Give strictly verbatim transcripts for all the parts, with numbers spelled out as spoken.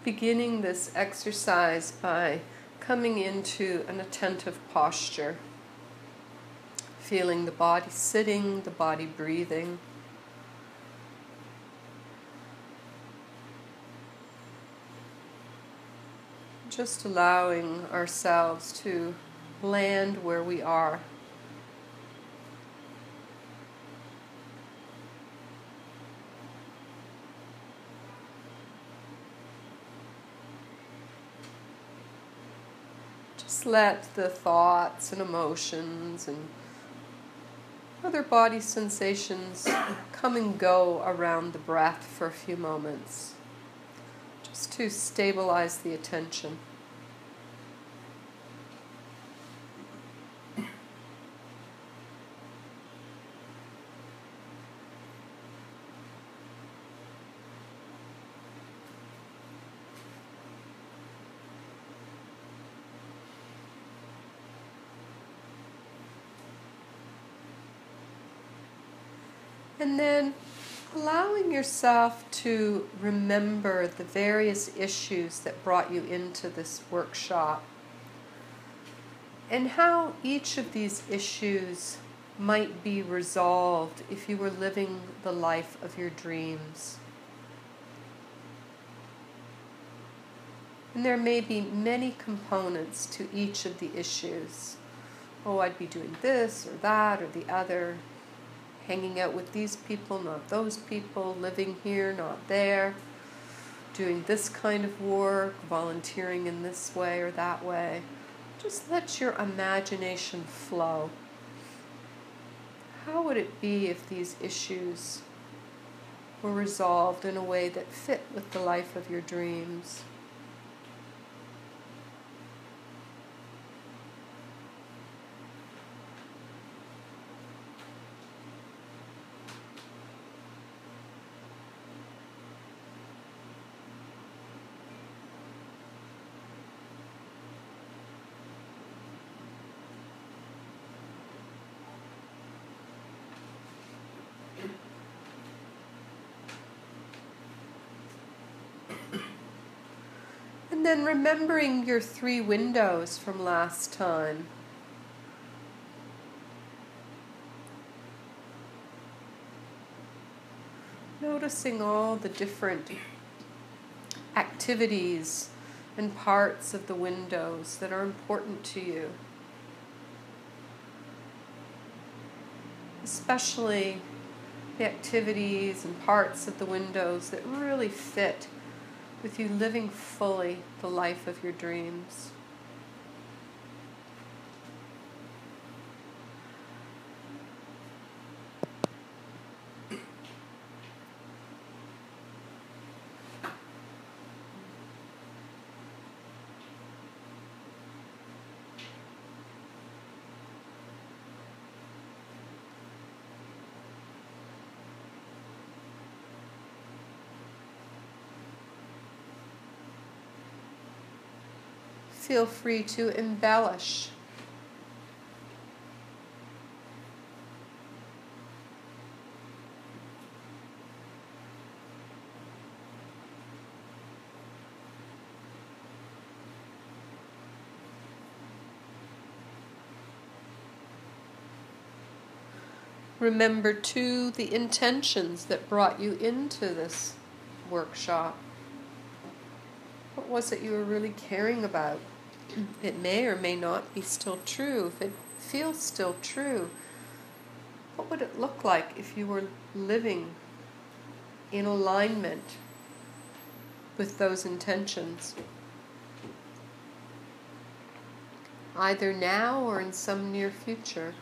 beginning this exercise by coming into an attentive posture, feeling the body sitting, the body breathing. Just allowing ourselves to land where we are. Just let the thoughts and emotions and other body sensations come and go around the breath for a few moments, just to stabilize the attention. And then allowing yourself to remember the various issues that brought you into this workshop and how each of these issues might be resolved if you were living the life of your dreams. And there may be many components to each of the issues. Oh, I'd be doing this or that or the other. Hanging out with these people, not those people, living here, not there, doing this kind of work, volunteering in this way or that way. Just let your imagination flow. How would it be if these issues were resolved in a way that fit with the life of your dreams? And then remembering your three windows from last time. Noticing all the different activities and parts of the windows that are important to you. Especially the activities and parts of the windows that really fit with you living fully the life of your dreams. Feel free to embellish. Remember too the intentions that brought you into this workshop. What was it you were really caring about? It may or may not be still true. If it feels still true, what would it look like if you were living in alignment with those intentions? Either now or in some near future.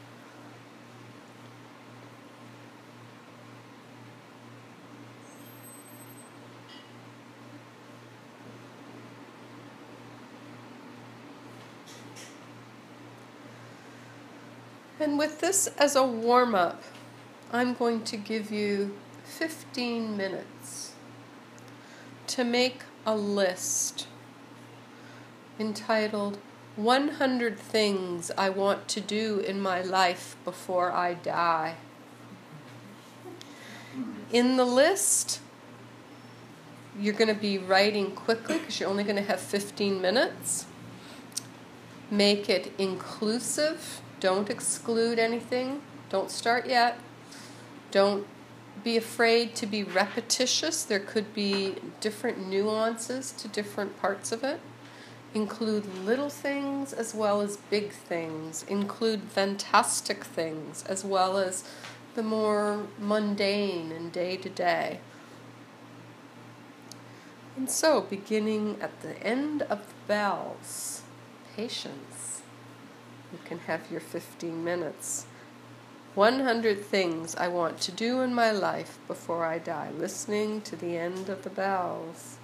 And with this as a warm-up, I'm going to give you fifteen minutes to make a list entitled one hundred Things I Want to Do in My Life Before I Die. In the list, you're going to be writing quickly because you're only going to have fifteen minutes. Make it inclusive. Don't exclude anything. Don't start yet. Don't be afraid to be repetitious. There could be different nuances to different parts of it. Include little things as well as big things. Include fantastic things as well as the more mundane and day-to-day. And so, beginning at the end of the bells, patience. You can have your fifteen minutes. one hundred things I want to do in my life before I die. Listening to the end of the bells.